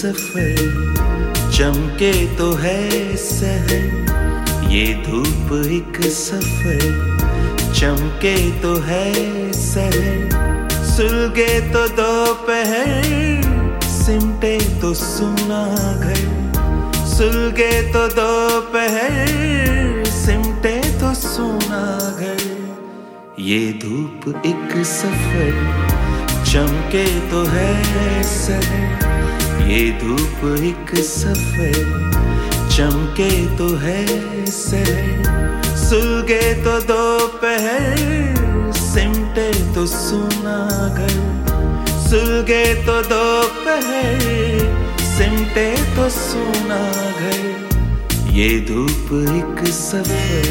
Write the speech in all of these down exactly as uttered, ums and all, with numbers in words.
सफर, चमके तो है सहर। ये धूप एक सफर, चमके तो है सहर। सुलगे तो दोपहर, सिमटे तो सुना घर। सुलगे तो दोपहर, सिमटे तो सुना घर। ये धूप एक सफर, चमके तो है सहर। ये धूप एक सफर, चमके तो है सहर। सुलगे तो दोपहर, सिमटे तो सुना घर। सुलगे तो दोपहर, सिमटे तो सुना घर। ये धूप एक सफर।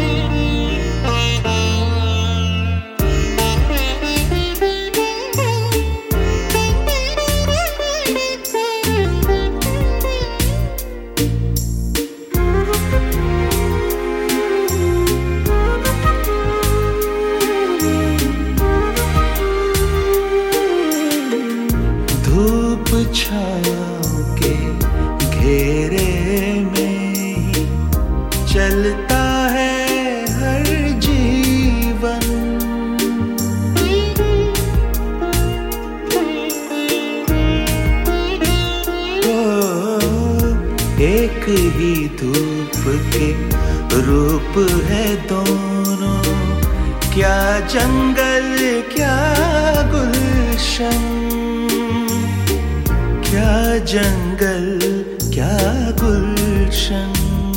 धूप छाँव के घेरे में ही चलता है हर जीवन। ओ, एक ही धूप के रूप है दोनों। क्या जंगल क्या गुलशन, क्या जंगल क्या गुलशन।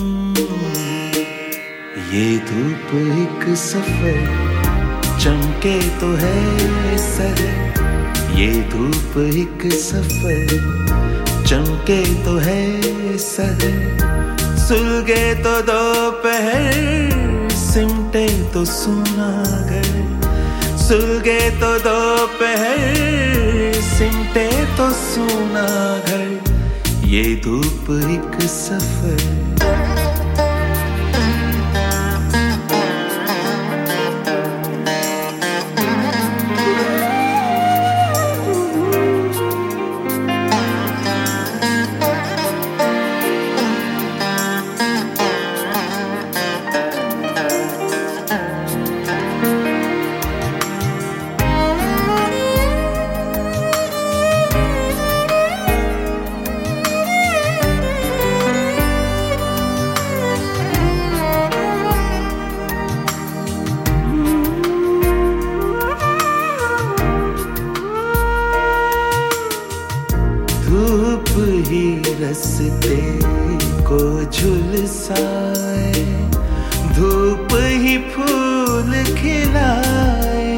ये धूप एक सफर, चमके तो है सहर। ये धूप एक सफर, चमके तो है सहर। सुलगे तो दोपहर, सिमटे तो सुना घर। सुलगे तो दोपहर, सिमटे तो सुना घर। ये धूप एक सफर। धूप ही रस्ते को झुलसाए, धूप ही फूल खिलाए।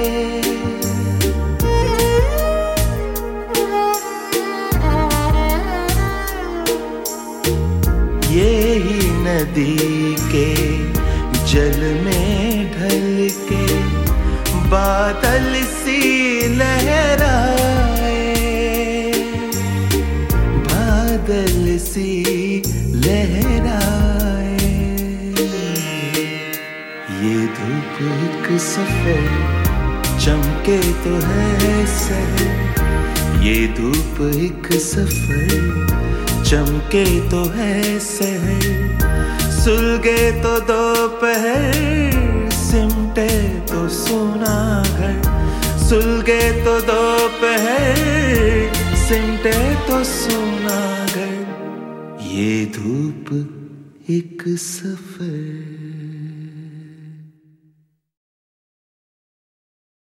ये ही नदी के जल में ढल के बादल सी लहराए। बादल सी लहराए। ये धूप एक सफर, चमके तो है सहर। ये धूप एक सफर, चमके तो है सहर। सुलगे तो दोपहर, सिमटे तो सुना घर। सुलगे तो दोपहर, सिमटे तो सुना घर। ये धूप एक सफर।